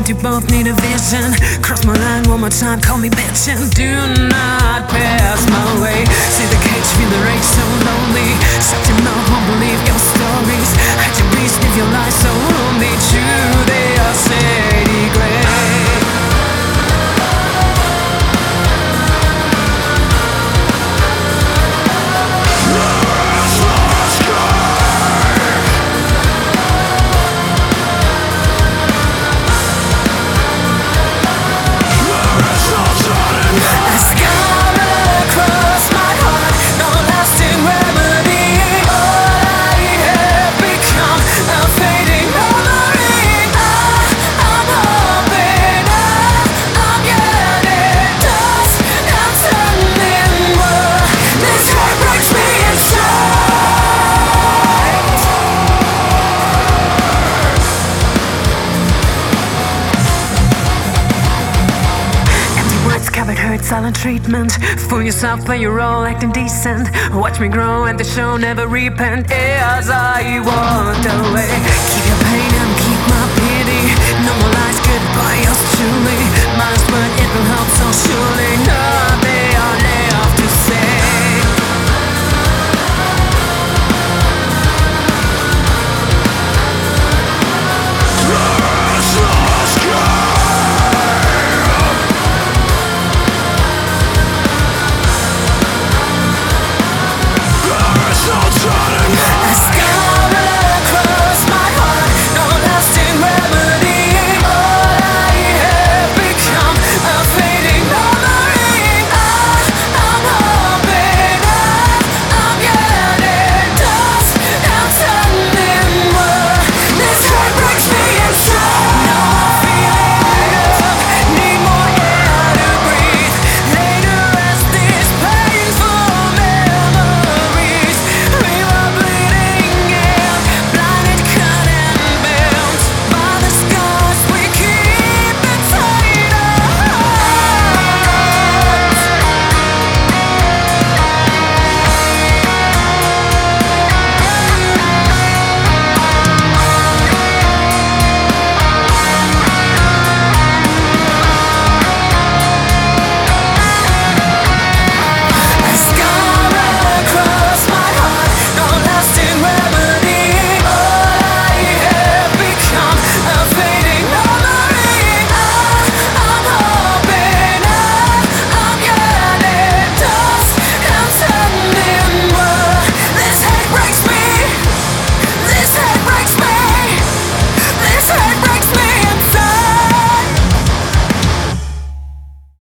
do both need a vision. Cross my line one more time, call me bitchin'. Do not pass my way. See the cage, feel the rage, so lonely. Shut your mouth, won't believe your stories. Hide your beast, live your life, so only true they are shady gray. Silent treatment. Fool yourself, play your role, acting decent. Watch me grow and the show never repent. As I walked away, keep your pain and keep my pity. No more lies, goodbye, yours truly. Miles, but it will help so surely.